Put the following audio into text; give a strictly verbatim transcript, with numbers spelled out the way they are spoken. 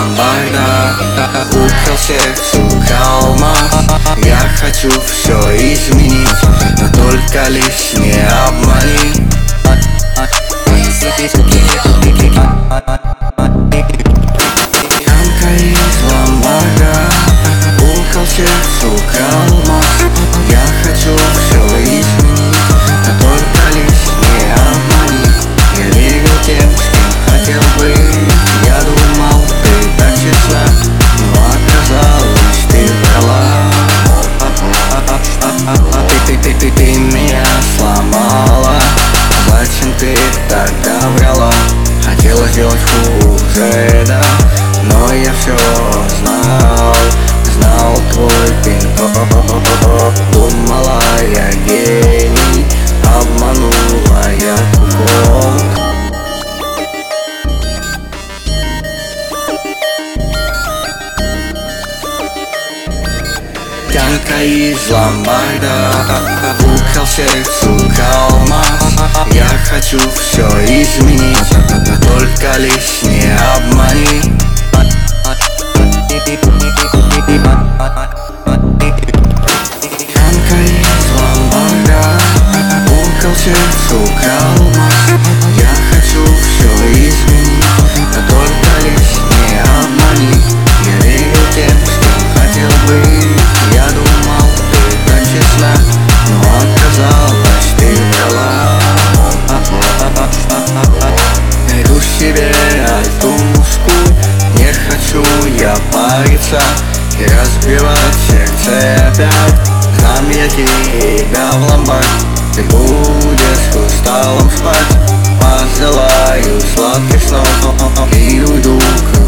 ломбарда, украл сердце у алмаз. Я хочу все изменить, но только лишь не обмани. Янка из ломбарда, украл сердце у алмаз. Я хочу все изменить, но только лишь не обмани. Я верил тем, с кем хотел быть. Я думал, ты так честна, но оказалось, ты врала. Ты, ты, ты, ты меня сломала. Зачем ты тогда врала? Хотела сделать хуже, да, но я все знал, знал твой пин-код. Думала, я гений, обманула я кукол. Янка из ломбарда, украл сердце у алмаз. Я хочу все изменить, но только лишь не обмани. Янка из ломбарда, украл сердце у алмаз. Я хочу все изменить, но только лишь не обмани. Я верил тем, с кем хотел быть. Я думал, ты так честна, но оказалось, ты врала. Найду себе альтушку, не хочу я париться и разбивать сердце опять. Дам я тебя в ломбард, ты будешь хрусталом спать. Пожелаю сладких снов и уйду к